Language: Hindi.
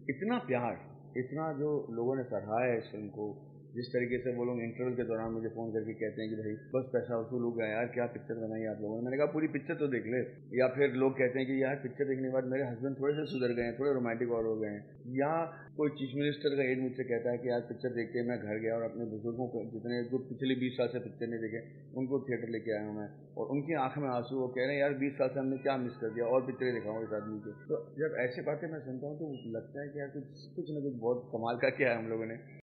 इतना प्यार, इतना जो लोगों ने सराहा है इस फ़िल्म को, जिस तरीके से वो लोग इंटरवल के दौरान मुझे फ़ोन करके कहते हैं कि भाई बस पैसा वसूल हो गया यार, क्या पिक्चर बनाई आप लोगों ने। मैंने कहा पूरी पिक्चर तो देख ले। या फिर लोग कहते हैं कि यार पिक्चर देखने के बाद मेरे हस्बैंड थोड़े से सुधर गए हैं, थोड़े रोमांटिक और हो गए हैं। या कोई चीफ मिनिस्टर का एड मुझसे कहता है कि यार पिक्चर देख के मैं घर गया और अपने बुजुर्गों को जितने जो पिछले 20 साल से पिक्चर नहीं देखे उनको थिएटर लेके आया हूँ मैं, और उनकी आंख में आंसू, वो कह रहे हैं यार 20 साल से हमने क्या मिस कर दिया, और पिक्चरें दिखाओ इस आदमी की। तो जब ऐसी बातें मैं सुनता हूँ तो लगता है कि यार कुछ कुछ ना कुछ बहुत कमाल का किया है हम लोगों ने।